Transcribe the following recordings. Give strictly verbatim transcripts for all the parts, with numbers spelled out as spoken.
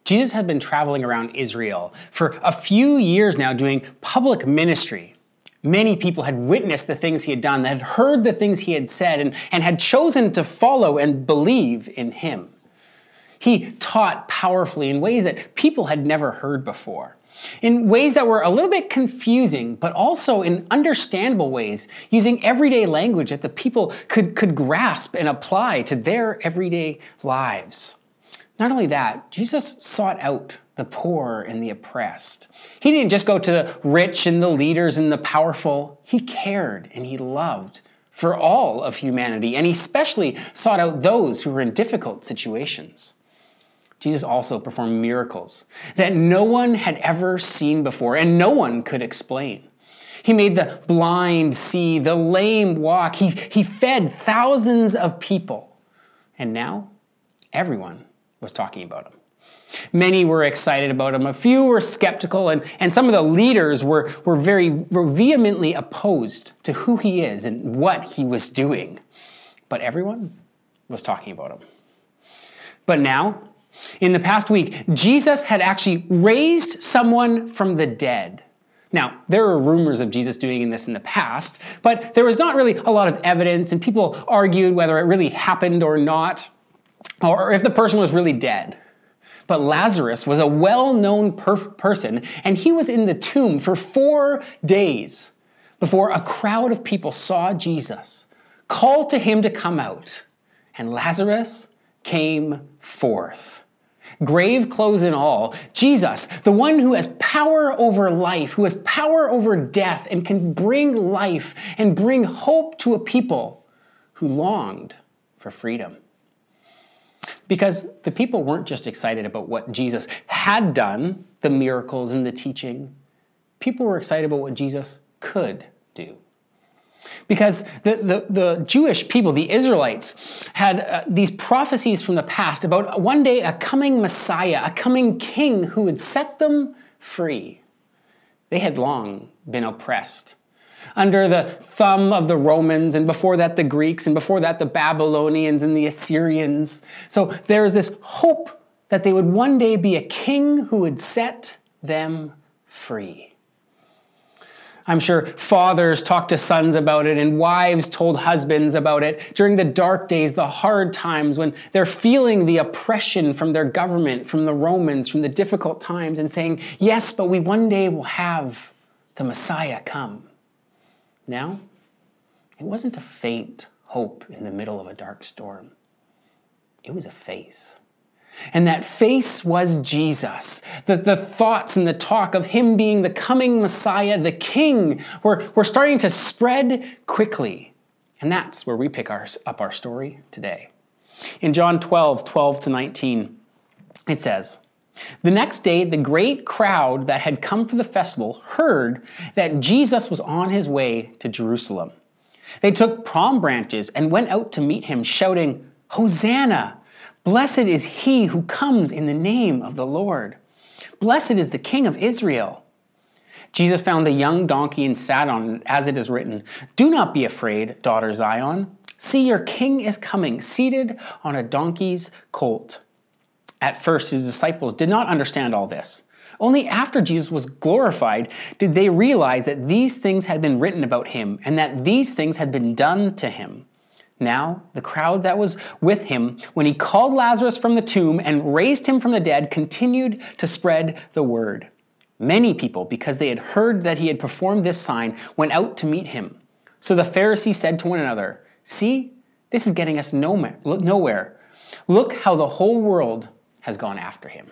Jesus had been traveling around Israel for a few years now doing public ministry. Many people had witnessed the things he had done, had heard the things he had said, and, and had chosen to follow and believe in him. He taught powerfully in ways that people had never heard before, in ways that were a little bit confusing, but also in understandable ways, using everyday language that the people could, could grasp and apply to their everyday lives. Not only that, Jesus sought out the poor and the oppressed. He didn't just go to the rich and the leaders and the powerful. He cared and he loved for all of humanity, and he especially sought out those who were in difficult situations. Jesus also performed miracles that no one had ever seen before and no one could explain. He made the blind see, the lame walk. He, he fed thousands of people. And now everyone was talking about him. Many were excited about him. A few were skeptical, and, and some of the leaders were, were very were vehemently opposed to who he is and what he was doing. But everyone was talking about him. But now, in the past week, Jesus had actually raised someone from the dead. Now, there were rumors of Jesus doing this in the past, but there was not really a lot of evidence, and people argued whether it really happened or not, or if the person was really dead. But Lazarus was a well-known per- person, and he was in the tomb for four days before a crowd of people saw Jesus, called to him to come out, and Lazarus came forth. Grave clothes and all, Jesus, the one who has power over life, who has power over death, and can bring life and bring hope to a people who longed for freedom. Because the people weren't just excited about what Jesus had done, the miracles and the teaching. People were excited about what Jesus could do. Because the, the, the Jewish people, the Israelites, had uh, these prophecies from the past about one day a coming Messiah, a coming king who would set them free. They had long been oppressed under the thumb of the Romans, and before that the Greeks, and before that the Babylonians and the Assyrians. So there is this hope that they would one day be a king who would set them free. I'm sure fathers talked to sons about it, and wives told husbands about it during the dark days, the hard times when they're feeling the oppression from their government, from the Romans, from the difficult times, and saying, yes, but we one day will have the Messiah come. Now, it wasn't a faint hope in the middle of a dark storm. It was a face. And that face was Jesus. The, the thoughts and the talk of him being the coming Messiah, the King, were, were starting to spread quickly. And that's where we pick our, up our story today. In John twelve, twelve to nineteen, it says, the next day, the great crowd that had come for the festival heard that Jesus was on his way to Jerusalem. They took palm branches and went out to meet him, shouting, Hosanna! Blessed is he who comes in the name of the Lord. Blessed is the King of Israel. Jesus found a young donkey and sat on it, as it is written, do not be afraid, daughter Zion. See, your king is coming, seated on a donkey's colt. At first, his disciples did not understand all this. Only after Jesus was glorified did they realize that these things had been written about him and that these things had been done to him. Now, the crowd that was with him when he called Lazarus from the tomb and raised him from the dead continued to spread the word. Many people, because they had heard that he had performed this sign, went out to meet him. So the Pharisees said to one another, see, this is getting us nowhere. Look how the whole world has gone after him.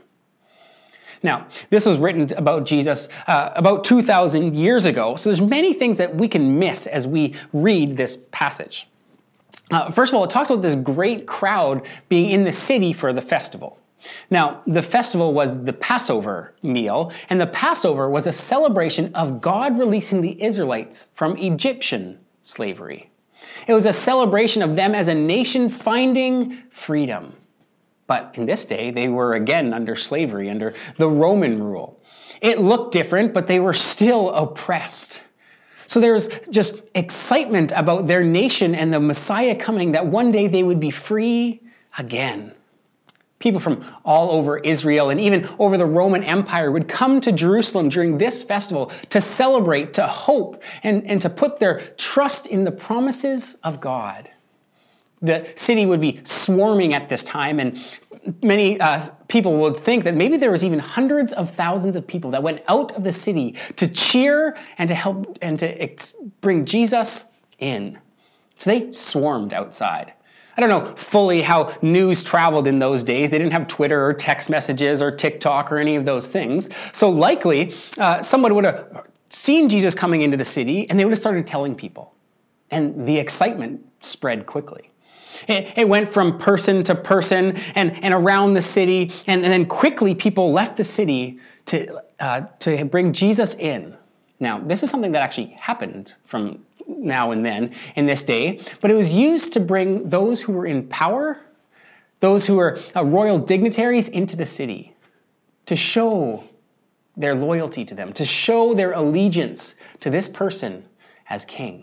Now, this was written about Jesus uh, about two thousand years ago, so there's many things that we can miss as we read this passage. Uh, first of all, it talks about this great crowd being in the city for the festival. Now, the festival was the Passover meal, and the Passover was a celebration of God releasing the Israelites from Egyptian slavery. It was a celebration of them as a nation finding freedom. But in this day, they were again under slavery, under the Roman rule. It looked different, but they were still oppressed. So there was just excitement about their nation and the Messiah coming, that one day they would be free again. People from all over Israel and even over the Roman Empire would come to Jerusalem during this festival to celebrate, to hope, and, and to put their trust in the promises of God. The city would be swarming at this time, and many uh, people would think that maybe there was even hundreds of thousands of people that went out of the city to cheer and to help and to ex- bring Jesus in. So they swarmed outside. I don't know fully how news traveled in those days. They didn't have Twitter or text messages or TikTok or any of those things. So likely, uh, someone would have seen Jesus coming into the city, and they would have started telling people. And the excitement spread quickly. It, it went from person to person and, and around the city, and, and then quickly people left the city to, uh, to bring Jesus in. Now, this is something that actually happened from now and then in this day, but it was used to bring those who were in power, those who were uh, royal dignitaries into the city, to show their loyalty to them, to show their allegiance to this person as king.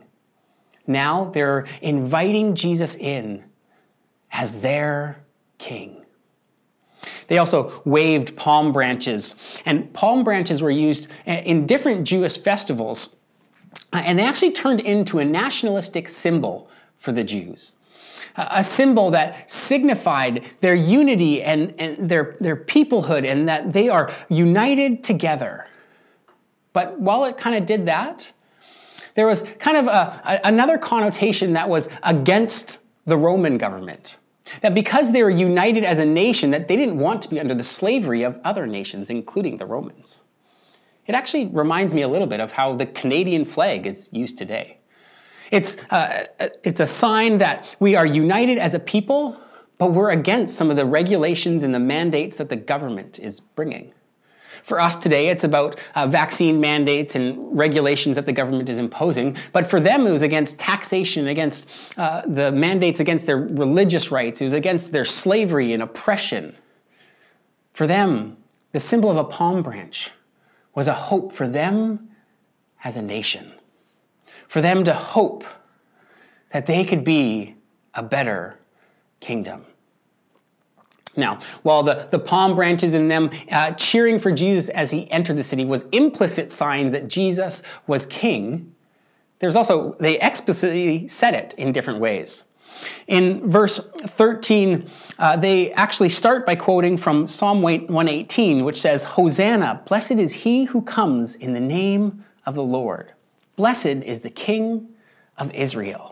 Now they're inviting Jesus in as their king. They also waved palm branches, and palm branches were used in different Jewish festivals, and they actually turned into a nationalistic symbol for the Jews. A symbol that signified their unity and, and their, their peoplehood, and that they are united together. But while it kind of did that, there was kind of a, a, another connotation that was against the Roman government. That because they were united as a nation, that they didn't want to be under the slavery of other nations, including the Romans. It actually reminds me a little bit of how the Canadian flag is used today. It's, uh, it's a sign that we are united as a people, but we're against some of the regulations and the mandates that the government is bringing. For us today, it's about uh, vaccine mandates and regulations that the government is imposing. But for them, it was against taxation, against uh, the mandates against their religious rights. It was against their slavery and oppression. For them, the symbol of a palm branch was a hope for them as a nation. For them to hope that they could be a better kingdom. Now, while the, the palm branches and them uh, cheering for Jesus as he entered the city was implicit signs that Jesus was king, there's also, they explicitly said it in different ways. In verse thirteen, uh, they actually start by quoting from Psalm one eighteen, which says, "Hosanna, blessed is he who comes in the name of the Lord. Blessed is the King of Israel."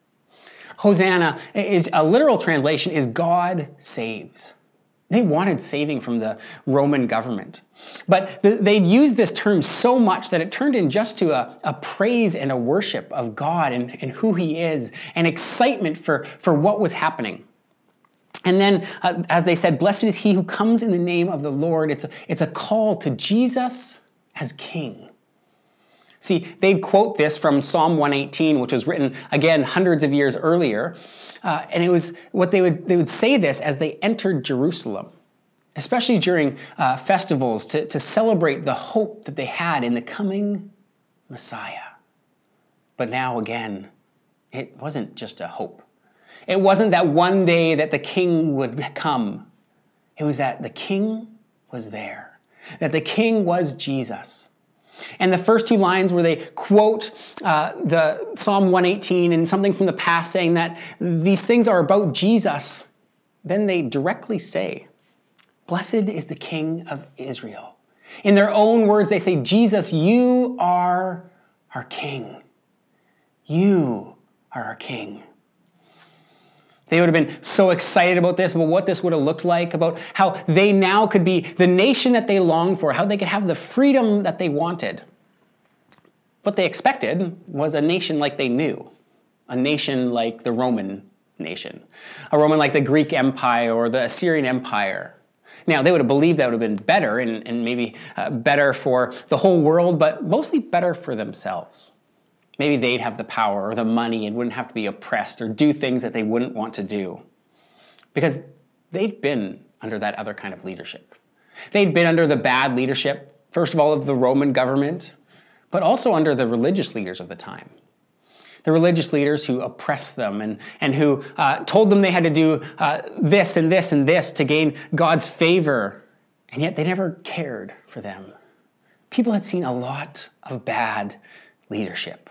Hosanna is a literal translation is God saves. They wanted saving from the Roman government. But th- they'd used this term so much that it turned in just to a, a praise and a worship of God and, and who he is, and excitement for, for what was happening. And then, uh, as they said, blessed is he who comes in the name of the Lord. It's a, it's a call to Jesus as king. See, they'd quote this from Psalm one eighteen, which was written, again, hundreds of years earlier. Uh, and it was what they would, they would say this as they entered Jerusalem, especially during uh, festivals to, to celebrate the hope that they had in the coming Messiah. But now, again, it wasn't just a hope. It wasn't that one day that the king would come. It was that the king was there, that the king was Jesus. And the first two lines where they quote uh, the Psalm one eighteen and something from the past saying that these things are about Jesus, then they directly say, blessed is the King of Israel. In their own words, they say, Jesus, you are our King. You are our King. They would have been so excited about this, about what this would have looked like, about how they now could be the nation that they longed for, how they could have the freedom that they wanted. What they expected was a nation like they knew, a nation like the Roman nation, a Roman like the Greek Empire or the Assyrian Empire. Now, they would have believed that would have been better and, and maybe uh, better for the whole world, but mostly better for themselves. Maybe they'd have the power or the money and wouldn't have to be oppressed or do things that they wouldn't want to do. Because they'd been under that other kind of leadership. They'd been under the bad leadership, first of all, of the Roman government, but also under the religious leaders of the time. the religious leaders who oppressed them and, and who uh, told them they had to do uh, this and this and this to gain God's favor, and yet they never cared for them. People had seen a lot of bad leadership.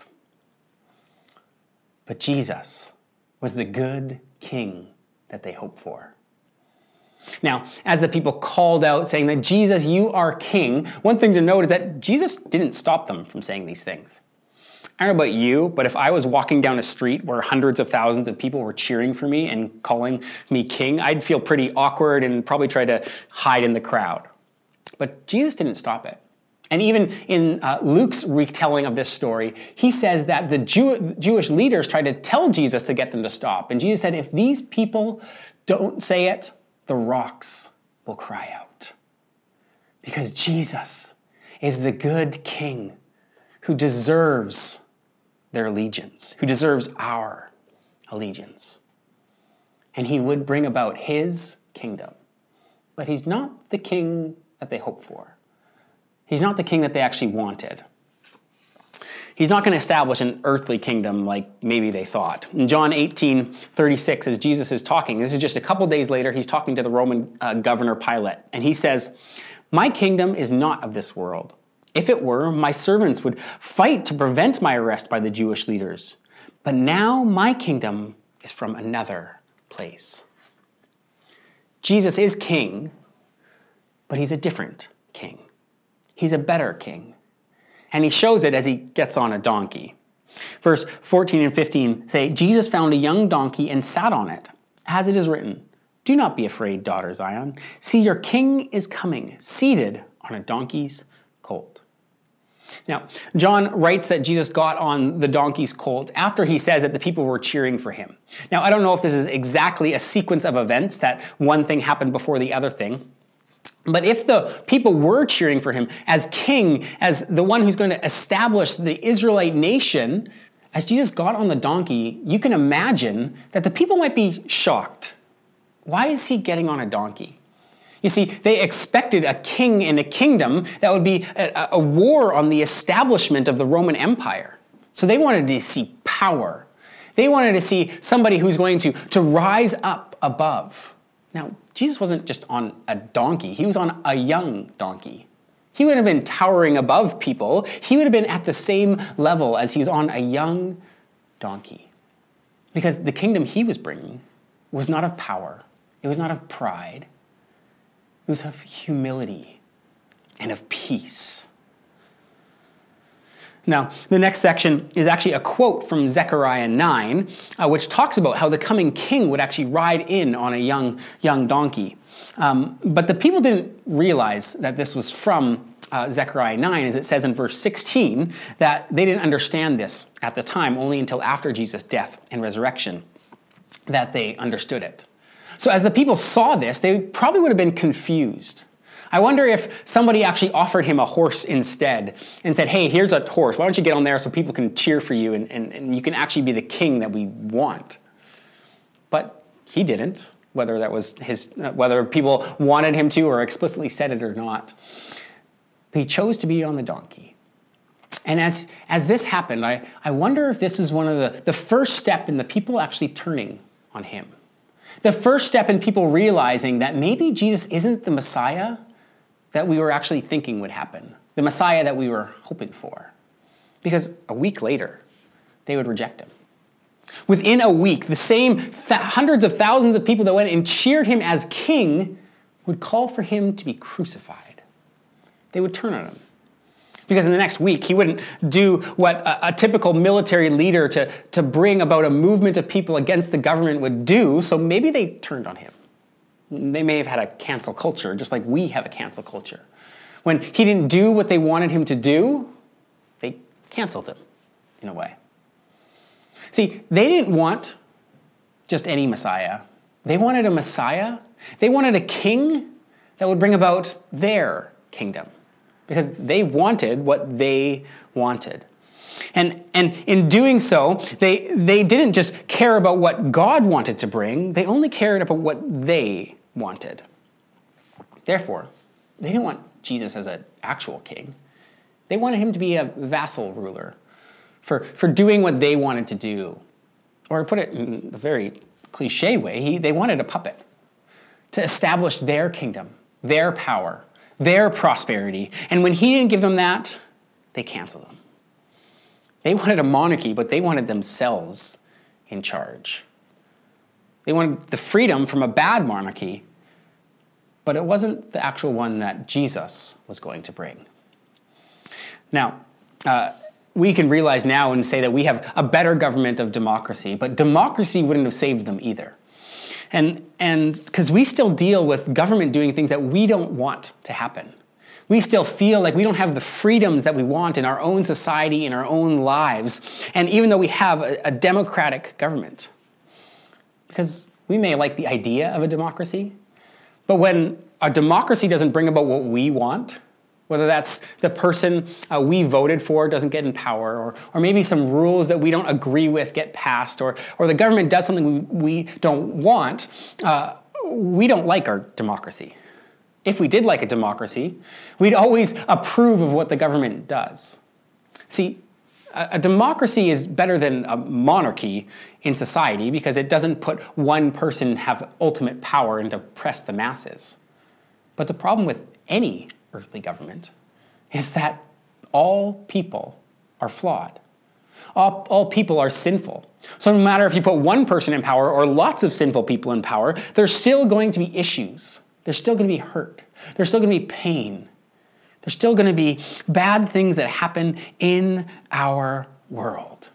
But Jesus was the good king that they hoped for. Now, as the people called out saying that, Jesus, you are king, one thing to note is that Jesus didn't stop them from saying these things. I don't know about you, but if I was walking down a street where hundreds of thousands of people were cheering for me and calling me king, I'd feel pretty awkward and probably try to hide in the crowd. But Jesus didn't stop it. And even in uh, Luke's retelling of this story, he says that the Jew- Jewish leaders tried to tell Jesus to get them to stop. And Jesus said, if these people don't say it, the rocks will cry out. Because Jesus is the good king who deserves their allegiance, who deserves our allegiance. And he would bring about his kingdom. But he's not the king that they hoped for. He's not the king that they actually wanted. He's not going to establish an earthly kingdom like maybe they thought. In John eighteen thirty-six, as Jesus is talking, this is just a couple days later, he's talking to the Roman uh, governor Pilate, and he says, my kingdom is not of this world. If it were, my servants would fight to prevent my arrest by the Jewish leaders. But now my kingdom is from another place. Jesus is king, but he's a different king. He's a better king. And he shows it as he gets on a donkey. Verse fourteen and fifteen say, Jesus found a young donkey and sat on it, as it is written, do not be afraid, daughter Zion. See, your king is coming, seated on a donkey's colt. Now, John writes that Jesus got on the donkey's colt after he says that the people were cheering for him. Now, I don't know if this is exactly a sequence of events, that one thing happened before the other thing. But if the people were cheering for him as king, as the one who's going to establish the Israelite nation, as Jesus got on the donkey, you can imagine that the people might be shocked. Why is he getting on a donkey? You see, they expected a king in a kingdom that would be a, a war on the establishment of the Roman Empire. So they wanted to see power. They wanted to see somebody who's going to, to rise up above. Now, Jesus wasn't just on a donkey. He was on a young donkey. He would have been towering above people. He would have been at the same level as he was on a young donkey. Because the kingdom he was bringing was not of power. It was not of pride. It was of humility and of peace. Now, the next section is actually a quote from Zechariah nine, uh, which talks about how the coming king would actually ride in on a young, young donkey. Um, but the people didn't realize that this was from uh, Zechariah nine, as it says in verse sixteen, that they didn't understand this at the time, only until after Jesus' death and resurrection, that they understood it. So as the people saw this, they probably would have been confused. I wonder if somebody actually offered him a horse instead and said, hey, here's a horse. Why don't you get on there so people can cheer for you and, and, and you can actually be the king that we want? But he didn't, whether that was his, uh, whether people wanted him to or explicitly said it or not. But he chose to be on the donkey. And as, as this happened, I, I wonder if this is one of the, the first step in the people actually turning on him. The first step in people realizing that maybe Jesus isn't the Messiah that we were actually thinking would happen, the Messiah that we were hoping for. Because a week later, they would reject him. Within a week, the same th- hundreds of thousands of people that went and cheered him as king would call for him to be crucified. They would turn on him. Because in the next week, he wouldn't do what a, a typical military leader to, to bring about a movement of people against the government would do, so maybe they turned on him. They may have had a cancel culture, just like we have a cancel culture. When he didn't do what they wanted him to do, they canceled him, in a way. See, they didn't want just any Messiah. They wanted a Messiah. They wanted a king that would bring about their kingdom. Because they wanted what they wanted. And, and in doing so, they, they didn't just care about what God wanted to bring, they only cared about what they wanted. Therefore, they didn't want Jesus as an actual king. They wanted him to be a vassal ruler for, for doing what they wanted to do. Or to put it in a very cliche way, he, they wanted a puppet to establish their kingdom, their power, their prosperity. And when he didn't give them that, they canceled him. They wanted a monarchy, but they wanted themselves in charge. They wanted the freedom from a bad monarchy, but it wasn't the actual one that Jesus was going to bring. Now, uh, we can realize now and say that we have a better government of democracy, but democracy wouldn't have saved them either. And and because we still deal with government doing things that we don't want to happen. We still feel like we don't have the freedoms that we want in our own society, in our own lives, and even though we have a, a democratic government. Because we may like the idea of a democracy, but when a democracy doesn't bring about what we want, whether that's the person uh, we voted for doesn't get in power, or, or maybe some rules that we don't agree with get passed, or, or the government does something we, we don't want, uh, we don't like our democracy. If we did like a democracy, we'd always approve of what the government does. See, a, a democracy is better than a monarchy in society because it doesn't put one person have ultimate power and oppress the masses. But the problem with any earthly government is that all people are flawed. All, all people are sinful. So no matter if you put one person in power or lots of sinful people in power, there's still going to be issues. There's still going to be hurt. There's still going to be pain. There's still going to be bad things that happen in our world.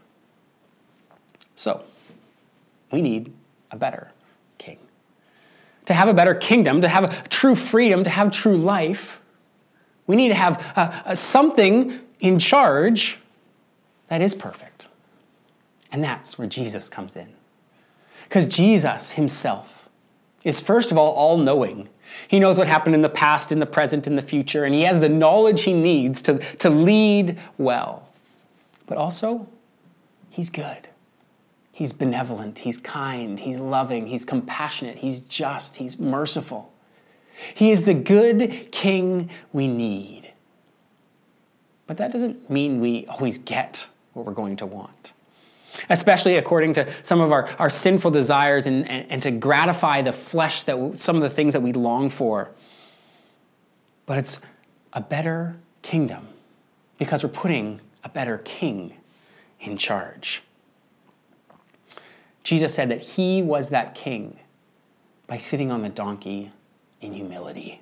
So we need a better king. To have a better kingdom, to have a true freedom, to have true life, we need to have uh, uh, something in charge that is perfect. And that's where Jesus comes in. Because Jesus himself is, first of all, all-knowing. He knows what happened in the past, in the present, in the future, and he has the knowledge he needs to, to lead well. But also, he's good. He's benevolent, he's kind, he's loving, he's compassionate, he's just, he's merciful. He is the good king we need. But that doesn't mean we always get what we're going to want. Especially according to some of our, our sinful desires and, and, and to gratify the flesh, that some of the things that we long for. But it's a better kingdom because we're putting a better king in charge. Jesus said that he was that king by sitting on the donkey in humility,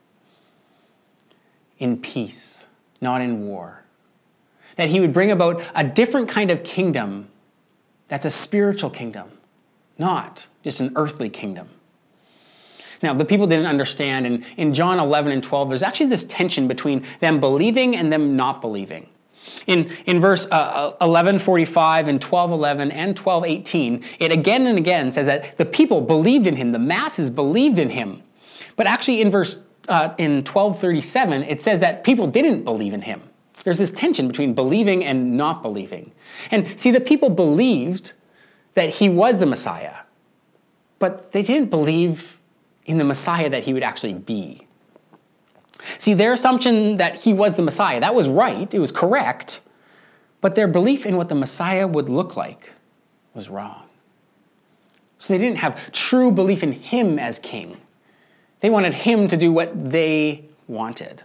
in peace, not in war. That he would bring about a different kind of kingdom that's a spiritual kingdom, not just an earthly kingdom. Now, the people didn't understand, and in John eleven and twelve, there's actually this tension between them believing and them not believing. In, in verse uh, eleven forty-five and twelve eleven and twelve eighteen, it again and again says that the people believed in him, the masses believed in him. But actually in verse uh, in twelve thirty-seven, it says that people didn't believe in him. There's this tension between believing and not believing. And see, the people believed that he was the Messiah, but they didn't believe in the Messiah that he would actually be. See, their assumption that he was the Messiah, that was right, it was correct, but their belief in what the Messiah would look like was wrong. So they didn't have true belief in him as king. They wanted him to do what they wanted.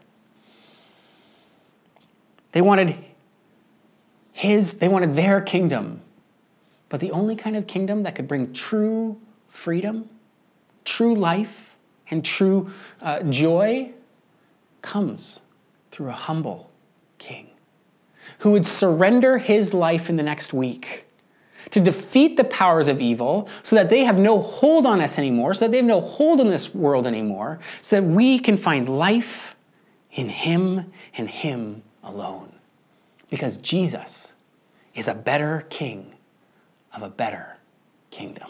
They wanted his, they wanted their kingdom. But the only kind of kingdom that could bring true freedom, true life, and true uh, joy comes through a humble king who would surrender his life in the next week to defeat the powers of evil so that they have no hold on us anymore, so that they have no hold on this world anymore, so that we can find life in him and him alone. Because Jesus is a better king of a better kingdom.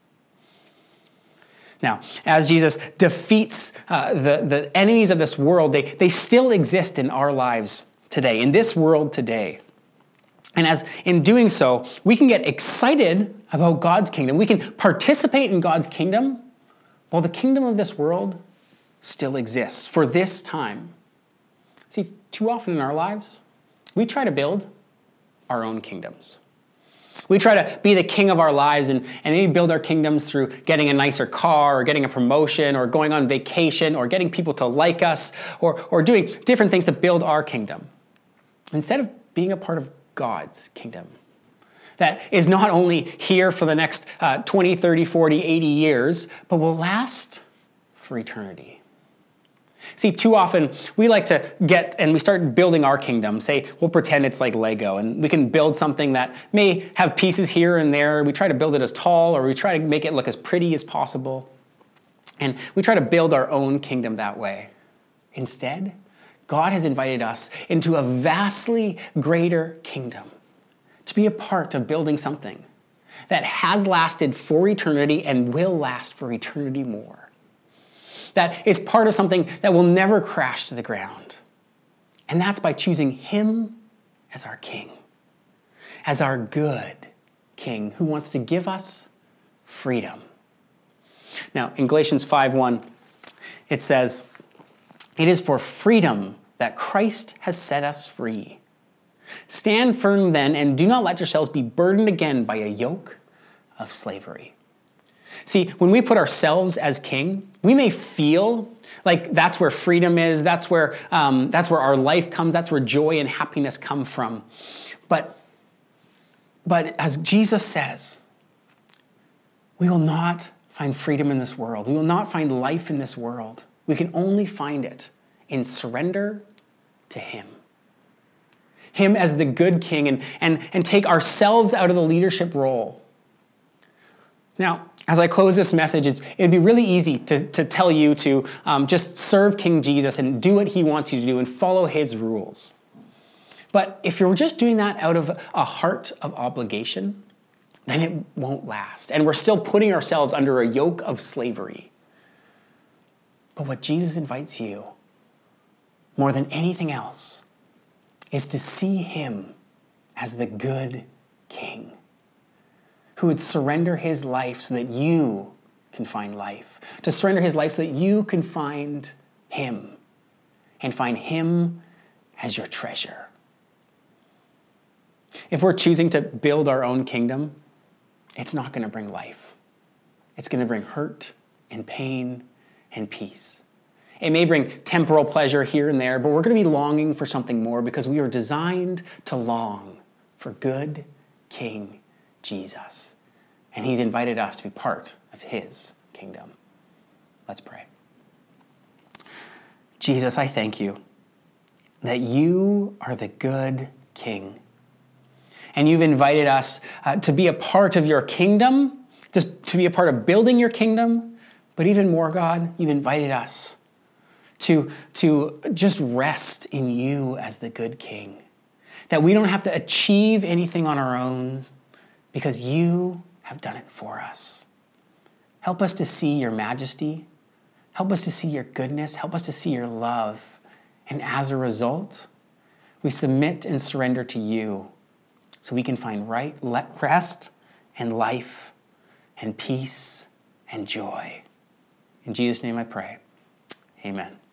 Now, as Jesus defeats uh, the, the enemies of this world, they, they still exist in our lives today, in this world today. And as in doing so, we can get excited about God's kingdom. We can participate in God's kingdom while the kingdom of this world still exists for this time. See, too often in our lives, we try to build our own kingdoms. We try to be the king of our lives and, and maybe build our kingdoms through getting a nicer car or getting a promotion or going on vacation or getting people to like us or, or doing different things to build our kingdom. Instead of being a part of God's kingdom that is not only here for the next uh, twenty, thirty, forty, eighty years, but will last for eternity. See, too often we like to get and we start building our kingdom. Say, we'll pretend it's like Lego and we can build something that may have pieces here and there. We try to build it as tall or we try to make it look as pretty as possible. And we try to build our own kingdom that way. Instead, God has invited us into a vastly greater kingdom to be a part of building something that has lasted for eternity and will last for eternity more. That is part of something that will never crash to the ground. And that's by choosing him as our king, as our good king who wants to give us freedom. Now, in Galatians five one, it says, "It is for freedom that Christ has set us free. Stand firm then, and do not let yourselves be burdened again by a yoke of slavery." See, when we put ourselves as king, we may feel like that's where freedom is, that's where, um, that's where our life comes, that's where joy and happiness come from. But, but as Jesus says, we will not find freedom in this world. We will not find life in this world. We can only find it in surrender to him. Him as the good king and, and, and take ourselves out of the leadership role. Now, as I close this message, it's, it'd be really easy to, to tell you to um, just serve King Jesus and do what he wants you to do and follow his rules. But if you're just doing that out of a heart of obligation, then it won't last. And we're still putting ourselves under a yoke of slavery. But what Jesus invites you, more than anything else, is to see him as the good king who would surrender his life so that you can find life, to surrender his life so that you can find him and find him as your treasure. If we're choosing to build our own kingdom, it's not going to bring life. It's going to bring hurt and pain and peace. It may bring temporal pleasure here and there, but we're going to be longing for something more because we are designed to long for good King Jesus. And he's invited us to be part of his kingdom. Let's pray. Jesus, I thank you that you are the good King. And you've invited us uh, to be a part of your kingdom, just to be a part of building your kingdom. But even more, God, you've invited us to, to just rest in you as the good King. That we don't have to achieve anything on our own because you have done it for us. Help us to see your majesty. Help us to see your goodness. Help us to see your love. And as a result, we submit and surrender to you so we can find right rest and life and peace and joy. In Jesus' name I pray. Amen.